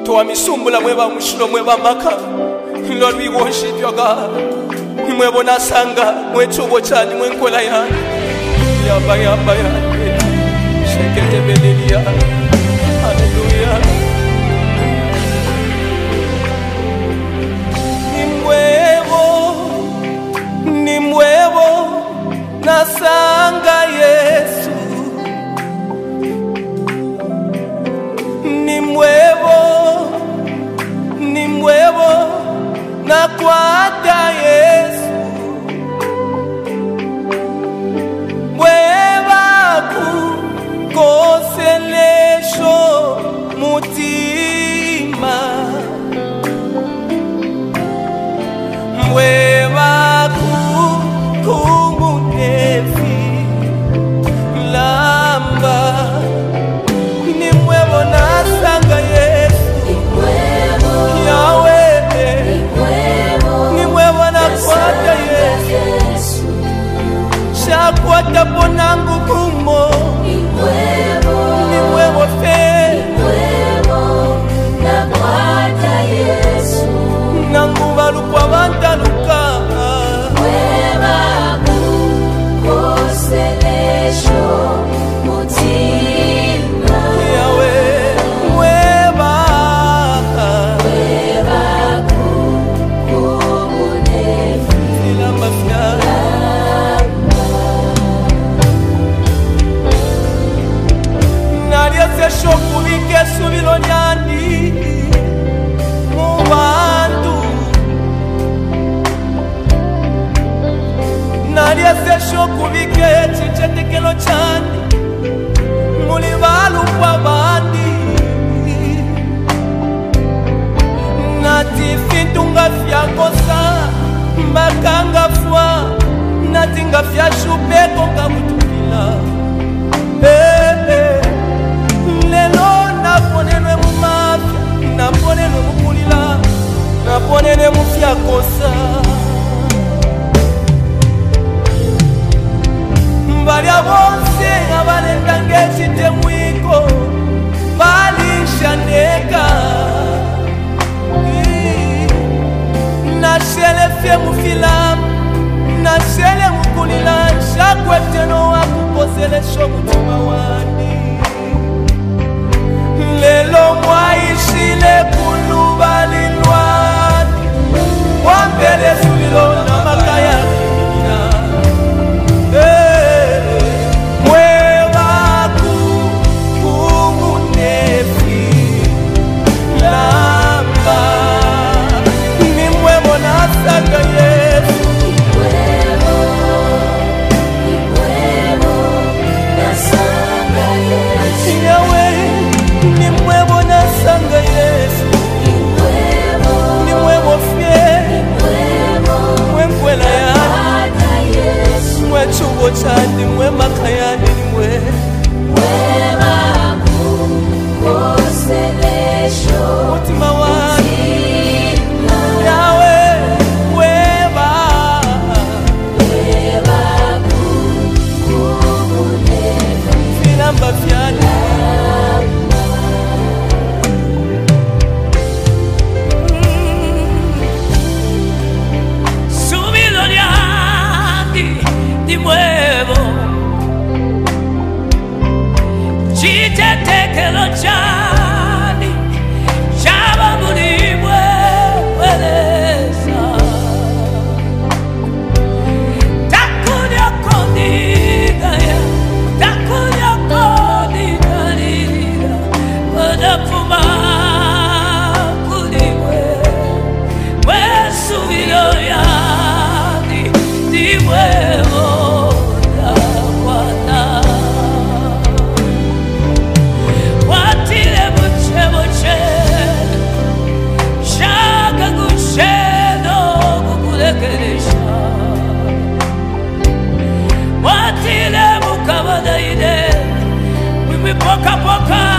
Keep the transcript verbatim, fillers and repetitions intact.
To amisumbula mweba mushilo mweba maka. Lord, we worship your God. Mwebo nasanga mwechubo chani mwenkola ya. Yaba yaba ya. Shekete belilia. Hallelujah. Nimwevo, nimwevo nasanga Yesu. Nimwevo, nimwevo nakwata Yesu. Mweva kukoselesho mutima. Mweva kukumunefi lamba. Nimwevo nasanga Yesu. Yahweh. Nimwevo nakwata Yesu. Shakwata ponangu kumo. Nimwevo fe. Nakwata Yesu. Nanguvalu kwa vantaluka. Mweva kukoselesho mutima. Yahweh, mweva. Mweva kukumunefi. Ilamba fyala. Nariese shoku vike subilo nyandi. Mubandu. Nariese shoku vike chichetekelo chandi. Mulivalu kwa bandi. Nati fitunga fyakosa. Mbakanga fwa. Nati nga fyashupeko kabutukila. Hey, hey. Lelo naponenwe mumafya. Naponenwe mukulila. Naponenwe mufyakosa. Mbalia bonse abalenda ngechite mwiko. Balishaneka. Nashele fe mufilamu. Nashele mukulila. Shakweteno wakukoselesho mutima wani. Lelo mwaishile kulubali lwani. Wambele sulilo na makaya kimina. Mweva kukumunefi lamba. Nimwevo nasanga Yesu. Yahweh, nimwevo nasanga Yesu. Nimwevo fye. Mwenkwela ya. Mwe chubo chandi mwe makayani nimwe. Mutima wani. Yahweh, mweva. Filamba fyani. Nimwevo chitetekelo chani chaba mulimwe weleza takunya kondigaya takunya kondigalira wadapuma kulimwe wesubilo yani nimwevo. Watile mukabadaide, mimi poka poka.